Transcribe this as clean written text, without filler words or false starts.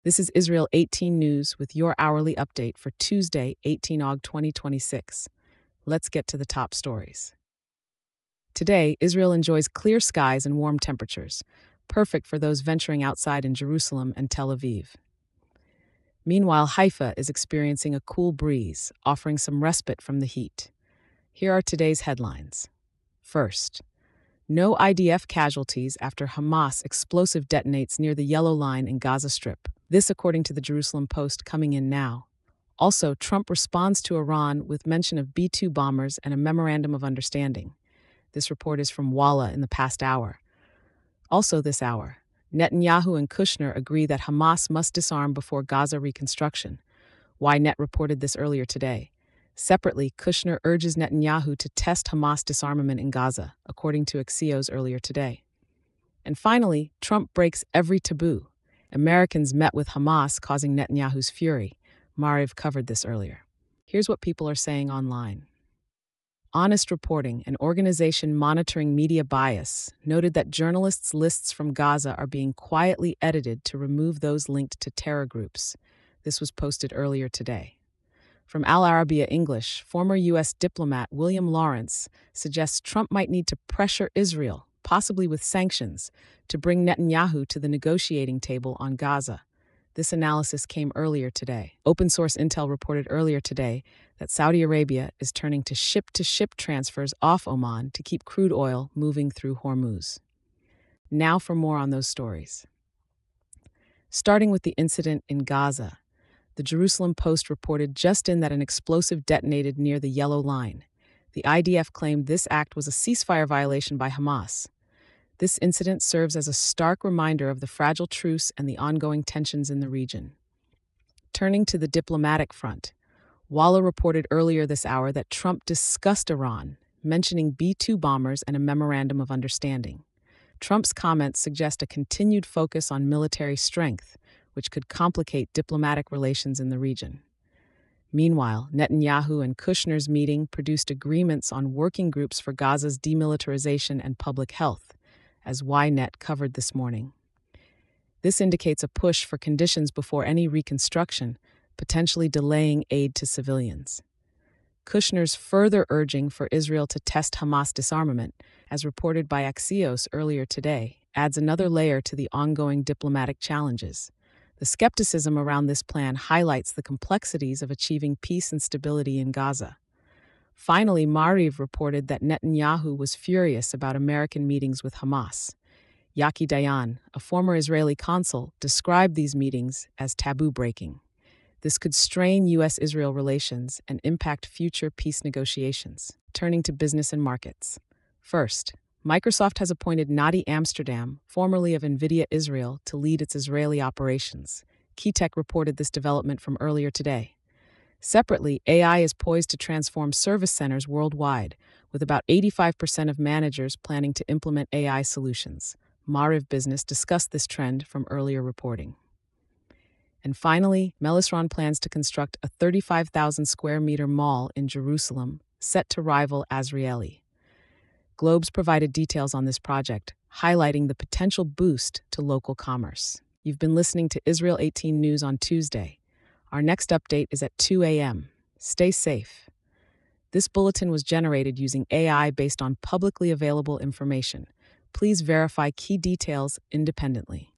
This is Israel 18 News with your hourly update for Tuesday, 18 August 2026. Let's get to the top stories. Today, Israel enjoys clear skies and warm temperatures, perfect for those venturing outside in Jerusalem and Tel Aviv. Meanwhile, Haifa is experiencing a cool breeze, offering some respite from the heat. Here are today's headlines. First, no IDF casualties after Hamas explosive detonates near the Yellow Line in Gaza Strip. This according to the Jerusalem Post coming in now. Also, Trump responds to Iran with mention of B-2 bombers and a memorandum of understanding. This report is from Walla in the past hour. Also this hour, Netanyahu and Kushner agree that Hamas must disarm before Gaza reconstruction. Ynet reported this earlier today. Separately, Kushner urges Netanyahu to test Hamas disarmament in Gaza, according to Axios earlier today. And finally, Trump breaks every taboo. Americans met with Hamas, causing Netanyahu's fury. Mariv covered this earlier. Here's what people are saying online. Honest Reporting, an organization monitoring media bias, noted that journalists' lists from Gaza are being quietly edited to remove those linked to terror groups. This was posted earlier today. From Al Arabiya English, former U.S. diplomat William Lawrence suggests Trump might need to pressure Israel, possibly with sanctions, to bring Netanyahu to the negotiating table on Gaza. This analysis came earlier today. Open source intel reported earlier today that Saudi Arabia is turning to ship-to-ship transfers off Oman to keep crude oil moving through Hormuz. Now for more on those stories. Starting with the incident in Gaza, the Jerusalem Post reported just in that an explosive detonated near the Yellow Line. The IDF claimed this act was a ceasefire violation by Hamas. This incident serves as a stark reminder of the fragile truce and the ongoing tensions in the region. Turning to the diplomatic front, Walla reported earlier this hour that Trump discussed Iran, mentioning B-2 bombers and a memorandum of understanding. Trump's comments suggest a continued focus on military strength, which could complicate diplomatic relations in the region. Meanwhile, Netanyahu and Kushner's meeting produced agreements on working groups for Gaza's demilitarization and public health, as Ynet covered this morning. This indicates a push for conditions before any reconstruction, potentially delaying aid to civilians. Kushner's further urging for Israel to test Hamas disarmament, as reported by Axios earlier today, adds another layer to the ongoing diplomatic challenges. The skepticism around this plan highlights the complexities of achieving peace and stability in Gaza. Finally, Mariv reported that Netanyahu was furious about American meetings with Hamas. Yaki Dayan, a former Israeli consul, described these meetings as taboo-breaking. This could strain U.S.-Israel relations and impact future peace negotiations. Turning to business and markets. First, Microsoft has appointed Nadi Amsterdam, formerly of NVIDIA Israel, to lead its Israeli operations. Keytech reported this development from earlier today. Separately, AI is poised to transform service centers worldwide, with about 85% of managers planning to implement AI solutions. Mariv Business discussed this trend from earlier reporting. And finally, Melisron plans to construct a 35,000 square meter mall in Jerusalem, set to rival Azrieli. Globes provided details on this project, highlighting the potential boost to local commerce. You've been listening to Israel 18 News on Tuesday. Our next update is at 2 a.m. Stay safe. This bulletin was generated using AI based on publicly available information. Please verify key details independently.